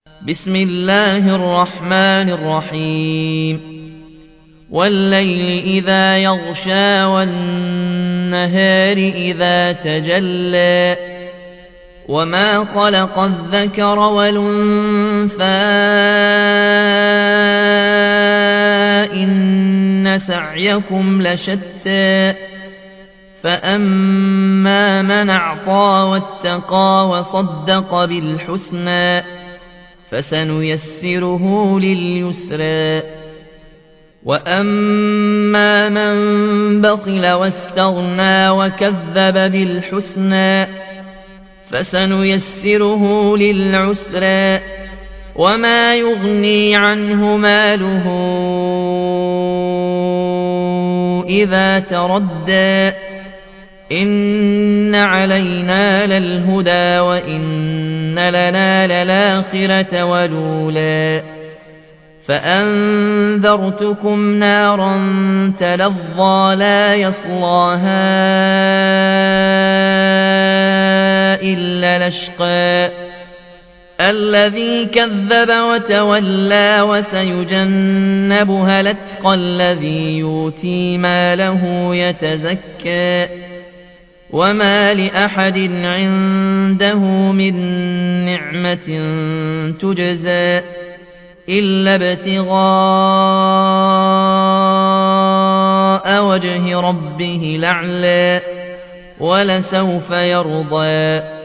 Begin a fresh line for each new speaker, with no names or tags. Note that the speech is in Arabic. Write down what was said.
بسم الله الرحمن الرحيم والليل إذا يغشى والنهار إذا تجلى وما خلق الذكر والأنثى إن سعيكم لشتى فأما من أعطى واتقى وصدق بالحسنى فسنيسره لليسرى وأما من بخل واستغنى وكذب بالحسنى فسنيسره للعسرى وما يغني عنه ماله إذا تردى إن علينا للهدى وإن لنا للآخرة والأولى فأنذرتكم نارا تلظى لا يصلاها إلا الأشقى الذي كذب وتولى وسيجنبها الأتقى الذي يؤتي ماله يتزكى وما لأحد عنده من نعمة تجزى إلا ابتغاء وجه ربه الأعلى ولسوف يرضى